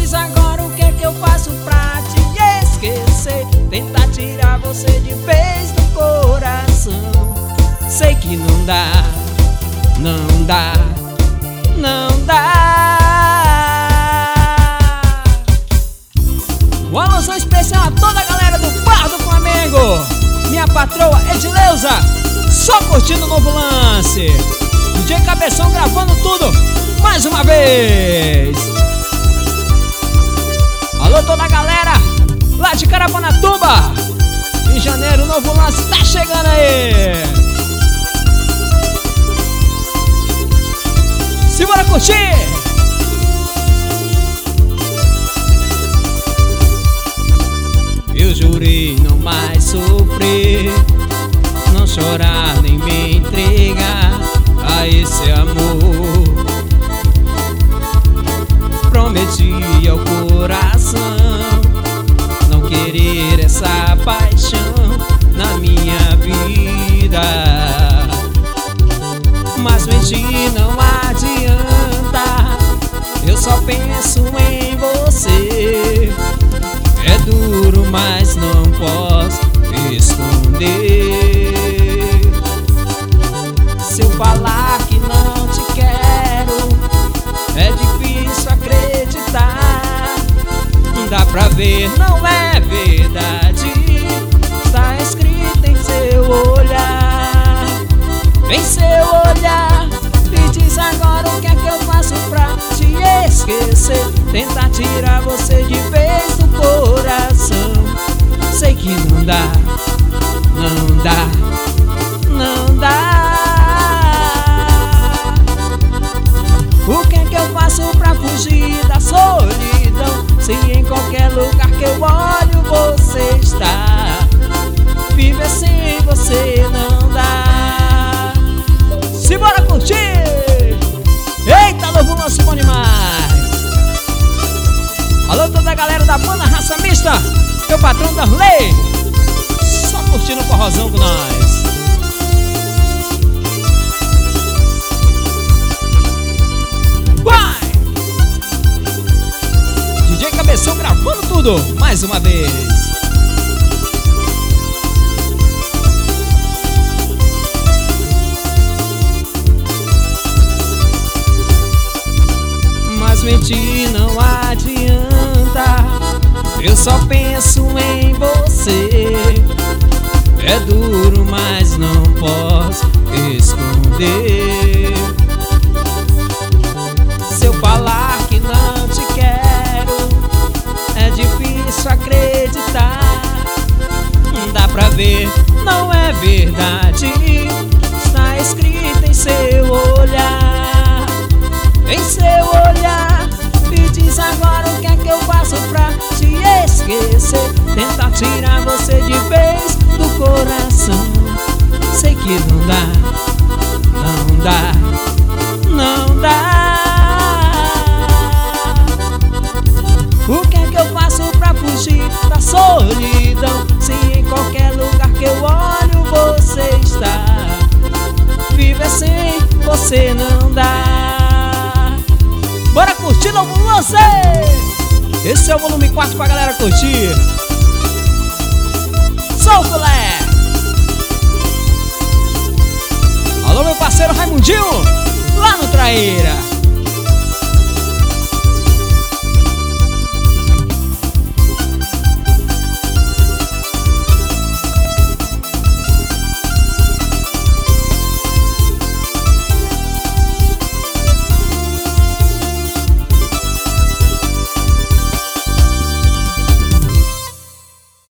diz agora o que é que eu faço pra te esquecer, tentar tirar você de vez do coração. Sei que não dá, não dá, não dá. Uma alusão especial a toda a galera do Bar do Flamengo. Minha patroa Edileuza, só curtindo o novo lance. DJ Cabeção gravando tudo mais uma vez. Alô toda a galera lá de Carapanatuba. Em janeiro o novo lance tá chegando aí. Simbora curtir. Eu jurei não mais sofrer, não chorar nem me entregar a esse amor. Prometi ao coração não querer essa paixão na minha vida, mas mentir não adianta, eu só penso em você. É duro, mas não posso esconder. Se eu falar que não te quero, é difícil acreditar. Dá pra ver, não é verdade, está escrito em seu olhar. Em seu olhar, me diz agora o que é que eu faço pra te esquecer, tentar tirar você de vez do coração. Sei que não dá, não dá, não dá. O que é que eu faço pra fugir da solidão, se em qualquer lugar que eu olho você está? Viver sem você não dá. Simbora curtir! Eita, novo lance bom demais! Alô toda a galera da banda Raça Mista, meu patrão Darley, só curtindo o forrozão com nós. Vai! DJ Cabeção gravando tudo mais uma vez. Mas mentir não adianta, eu só penso em você. É duro, mas não posso esconder. Se eu falar que não te quero, é difícil acreditar. Dá pra ver, não é verdade, está escrito em seu olhar. Em seu olhar, me diz agora o que é que eu faço pra te esquecer, tentar tirar você de vez do coração. Sei que não dá, não dá, não dá. O que é que eu faço pra fugir da solidão, se em qualquer lugar que eu olho você está? Viver sem você não dá. Bora curtir novo lance! Esse é o volume 4 pra galera curtir. Solta, Lé! Alô, meu parceiro Raimundinho, lá no Traíra.